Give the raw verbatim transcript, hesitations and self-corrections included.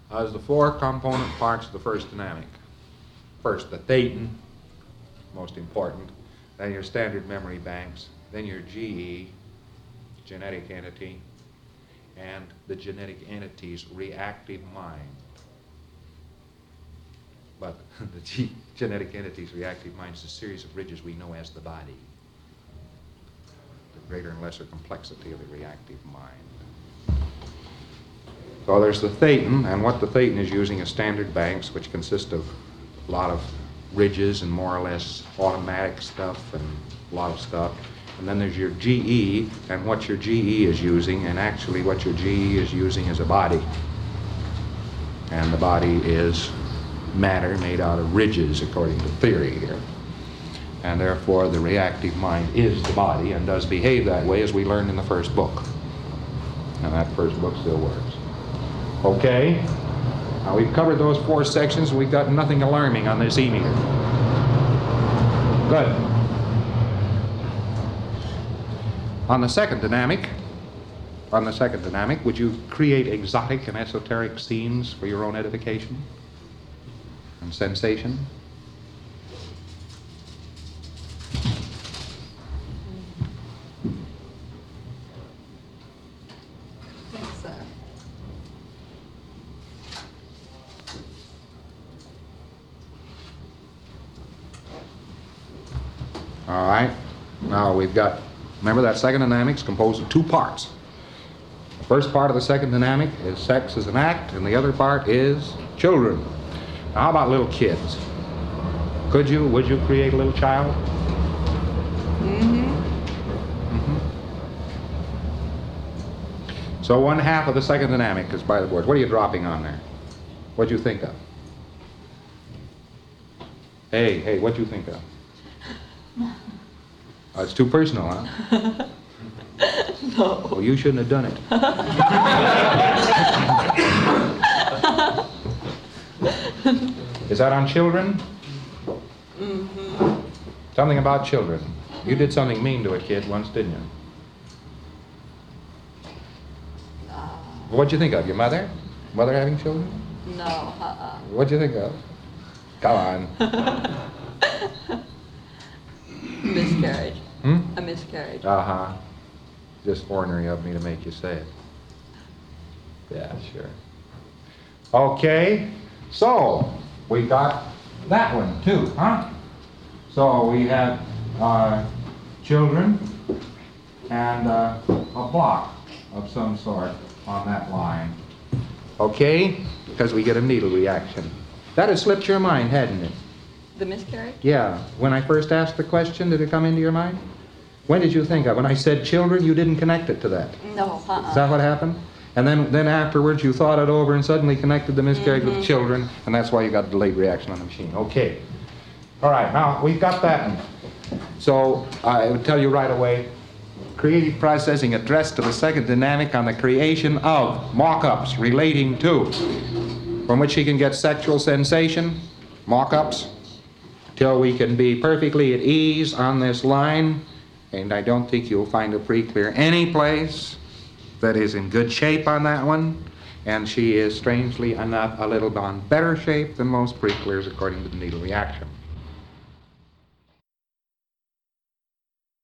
as the four component parts of the first dynamic. First, the thetan, most important, then your standard memory banks, then your G E, genetic entity, and the genetic entity's reactive mind. But the G- genetic entity's reactive mind is a series of ridges we know as the body. The greater and lesser complexity of the reactive mind. So there's the thetan, and what the thetan is using is standard banks, which consist of a lot of ridges and more or less automatic stuff and a lot of stuff. And then there's your G E, and what your G E is using, and actually what your G E is using is a body. And the body is matter made out of ridges, according to theory here. And therefore the reactive mind is the body and does behave that way, as we learned in the first book. And that first book still works. Okay? Now we've covered those four sections. We've got nothing alarming on this e-meter. Good. On the second dynamic, on the second dynamic, would you create exotic and esoteric scenes for your own edification and sensation? I think so. All right. Now we've got, remember that second dynamic is composed of two parts. The first part of the second dynamic is sex as an act, and the other part is children. Now how about little kids? Could you, would you create a little child? Mm-hmm. Mm-hmm. So one half of the second dynamic is by the board. What are you dropping on there? What'd you think of? Hey, hey, what'd you think of? Oh, it's too personal, huh? No. Well, you shouldn't have done it. Is that on children? Mm-hmm. Something about children. You did something mean to a kid once, didn't you? Uh, What'd you think of? Your mother? Mother having children? no, uh-uh. What'd you think of? Come on. Miscarriage. Hmm? A miscarriage. Uh-huh. Just ornery of me to make you say it. Yeah, sure. Okay, so we got that one too, huh? So we have uh, children and uh, a block of some sort on that line. Okay? Because we get a needle reaction. That had slipped your mind, hadn't it? The miscarriage? Yeah. When I first asked the question, did it come into your mind? When did you think of? When I said children, you didn't connect it to that. No, uh-uh. Is that what happened? And then, then afterwards you thought it over and suddenly connected the miscarriage Mm-hmm. with children, and that's why you got a delayed reaction on the machine. Okay. All right, now we've got that one. So I would tell you right away, creative processing addressed to the second dynamic on the creation of mock-ups relating to, from which he can get sexual sensation, mock-ups, till we can be perfectly at ease on this line. And I don't think you'll find a pre-clear any place that is in good shape on that one. And she is, strangely enough, a little on better shape than most pre-clears according to the needle reaction.